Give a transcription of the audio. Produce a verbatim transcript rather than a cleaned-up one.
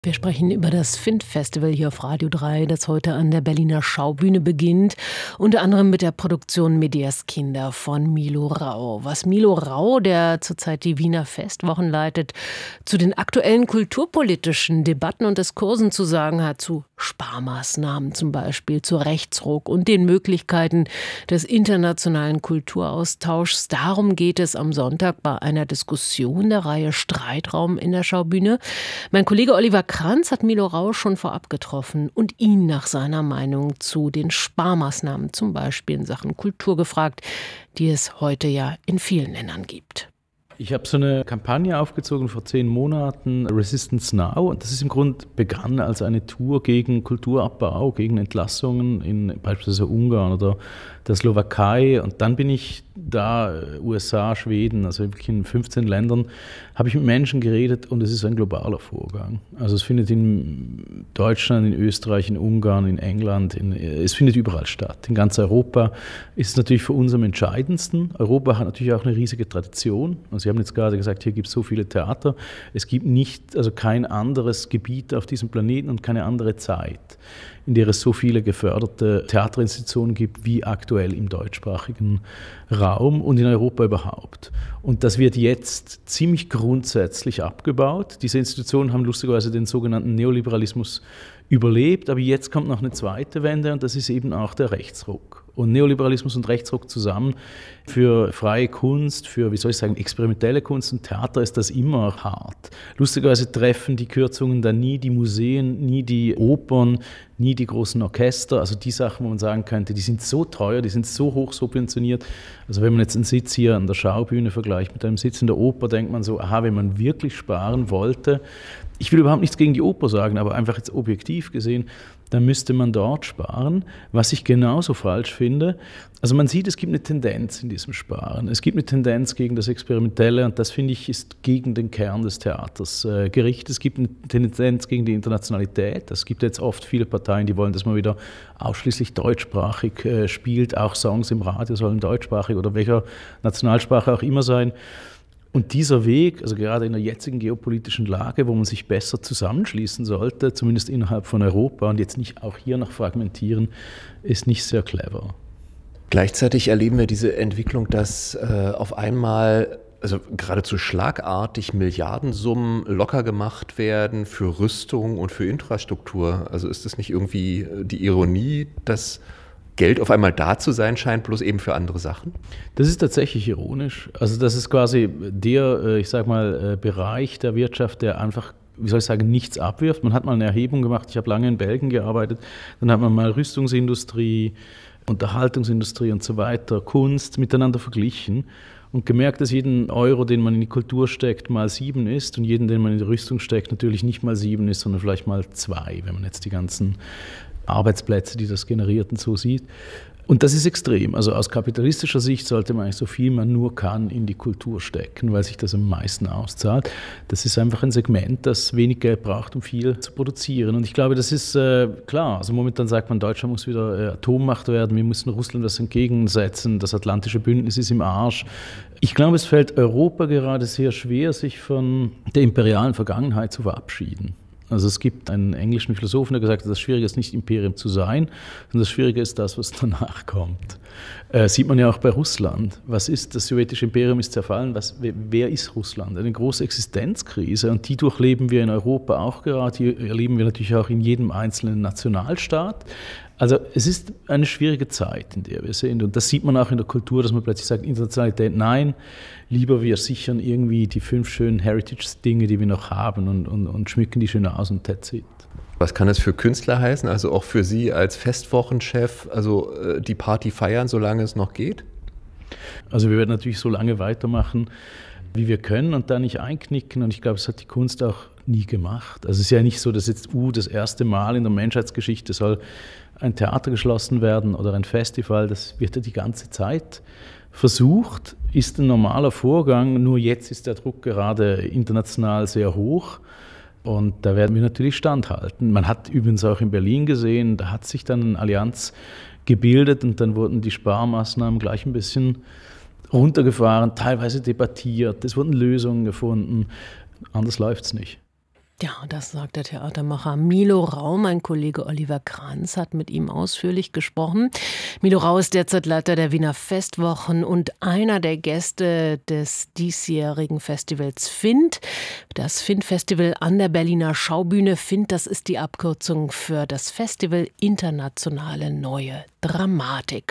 Wir sprechen über das Find-Festival hier auf Radio drei, das heute an der Berliner Schaubühne beginnt. Unter anderem mit der Produktion Medias Kinder von Milo Rau. Was Milo Rau, der zurzeit die Wiener Festwochen leitet, zu den aktuellen kulturpolitischen Debatten und Diskursen zu sagen hat, zu Sparmaßnahmen zum Beispiel, zu Rechtsruck und den Möglichkeiten des internationalen Kulturaustauschs. Darum geht es am Sonntag bei einer Diskussion der Reihe Streitraum in der Schaubühne. Mein Kollege Oliver Kranz hat Milo Rau schon vorab getroffen und ihn nach seiner Meinung zu den Sparmaßnahmen, zum Beispiel in Sachen Kultur, gefragt, die es heute ja in vielen Ländern gibt. Ich habe so eine Kampagne aufgezogen vor zehn Monaten, Resistance Now. Und das ist im Grunde begann als eine Tour gegen Kulturabbau, gegen Entlassungen in beispielsweise Ungarn oder der Slowakei. Und dann bin ich da, U S A, Schweden, also wirklich in fünfzehn Ländern, habe ich mit Menschen geredet und es ist ein globaler Vorgang. Also es findet in Deutschland, in Österreich, in Ungarn, in England, in, es findet überall statt. In ganz Europa ist es natürlich für uns am entscheidendsten. Europa hat natürlich auch eine riesige Tradition. Und Sie haben jetzt gerade gesagt, hier gibt es so viele Theater. Es gibt nicht, also kein anderes Gebiet auf diesem Planeten und keine andere Zeit, in der es so viele geförderte Theaterinstitutionen gibt wie aktuell im deutschsprachigen Raum und in Europa überhaupt. Und das wird jetzt ziemlich grundsätzlich abgebaut. Diese Institutionen haben lustigerweise den sogenannten Neoliberalismus überlebt, aber jetzt kommt noch eine zweite Wende und das ist eben auch der Rechtsruck. Und Neoliberalismus und Rechtsruck zusammen für freie Kunst, für, wie soll ich sagen, experimentelle Kunst und Theater ist das immer hart. Lustigerweise treffen die Kürzungen dann nie die Museen, nie die Opern, nie die großen Orchester, also die Sachen, wo man sagen könnte, die sind so teuer, die sind so hoch subventioniert. Also wenn man jetzt einen Sitz hier an der Schaubühne vergleicht mit einem Sitz in der Oper, denkt man so, aha, wenn man wirklich sparen wollte, ich will überhaupt nichts gegen die Oper sagen, aber einfach jetzt objektiv gesehen, dann müsste man dort sparen, was ich genauso falsch finde. Also man sieht, es gibt eine Tendenz in diesem Sparen. Es gibt eine Tendenz gegen das Experimentelle und das, finde ich, ist gegen den Kern des Theaters äh, gerichtet. Es gibt eine Tendenz gegen die Internationalität. Es gibt jetzt oft viele Parteien, die wollen, dass man wieder ausschließlich deutschsprachig äh, spielt. Auch Songs im Radio sollen deutschsprachig oder welcher Nationalsprache auch immer sein. Und dieser Weg, also gerade in der jetzigen geopolitischen Lage, wo man sich besser zusammenschließen sollte, zumindest innerhalb von Europa und jetzt nicht auch hier noch fragmentieren, ist nicht sehr clever. Gleichzeitig erleben wir diese Entwicklung, dass äh, auf einmal, also geradezu schlagartig Milliardensummen locker gemacht werden für Rüstung und für Infrastruktur. Also ist das nicht irgendwie die Ironie, dass Geld auf einmal da zu sein scheint, bloß eben für andere Sachen? Das ist tatsächlich ironisch. Also das ist quasi der, ich sag mal, Bereich der Wirtschaft, der einfach, wie soll ich sagen, nichts abwirft. Man hat mal eine Erhebung gemacht, ich habe lange in Belgien gearbeitet, dann hat man mal Rüstungsindustrie, Unterhaltungsindustrie und so weiter, Kunst miteinander verglichen und gemerkt, dass jeden Euro, den man in die Kultur steckt, mal sieben ist und jeden, den man in die Rüstung steckt, natürlich nicht mal sieben ist, sondern vielleicht mal zwei, wenn man jetzt die ganzen Arbeitsplätze, die das generiert und so sieht. Und das ist extrem. Also aus kapitalistischer Sicht sollte man eigentlich so viel man nur kann in die Kultur stecken, weil sich das am meisten auszahlt. Das ist einfach ein Segment, das wenig Geld braucht, um viel zu produzieren. Und ich glaube, das ist äh, klar. Also momentan sagt man, Deutschland muss wieder äh, Atommacht werden, wir müssen Russland das entgegensetzen, das Atlantische Bündnis ist im Arsch. Ich glaube, es fällt Europa gerade sehr schwer, sich von der imperialen Vergangenheit zu verabschieden. Also es gibt einen englischen Philosophen, der gesagt hat, das Schwierige ist nicht Imperium zu sein, sondern das Schwierige ist das, was danach kommt. Äh, sieht man ja auch bei Russland. Was ist, das sowjetische Imperium ist zerfallen, was, wer ist Russland? Eine große Existenzkrise und die durchleben wir in Europa auch gerade, die erleben wir natürlich auch in jedem einzelnen Nationalstaat. Also es ist eine schwierige Zeit, in der wir sind und das sieht man auch in der Kultur, dass man plötzlich sagt, Internationalität, nein, lieber wir sichern irgendwie die fünf schönen Heritage-Dinge, die wir noch haben und, und, und schmücken die schön aus und that's it. Was kann das für Künstler heißen, also auch für Sie als Festwochenchef, also die Party feiern, solange es noch geht? Also wir werden natürlich so lange weitermachen, wie wir können und da nicht einknicken und ich glaube, das hat die Kunst auch nie gemacht. Also es ist ja nicht so, dass jetzt uh, das erste Mal in der Menschheitsgeschichte soll ein Theater geschlossen werden oder ein Festival, das wird ja die ganze Zeit versucht, ist ein normaler Vorgang, nur jetzt ist der Druck gerade international sehr hoch und da werden wir natürlich standhalten. Man hat übrigens auch in Berlin gesehen, da hat sich dann eine Allianz gebildet und dann wurden die Sparmaßnahmen gleich ein bisschen runtergefahren, teilweise debattiert, es wurden Lösungen gefunden, anders läuft es nicht. Ja, das sagt der Theatermacher Milo Rau. Mein Kollege Oliver Kranz hat mit ihm ausführlich gesprochen. Milo Rau ist derzeit Leiter der Wiener Festwochen und einer der Gäste des diesjährigen Festivals F I N D. Das F I N D-Festival an der Berliner Schaubühne. F I N D, das ist die Abkürzung für das Festival Internationale Neue Dramatik.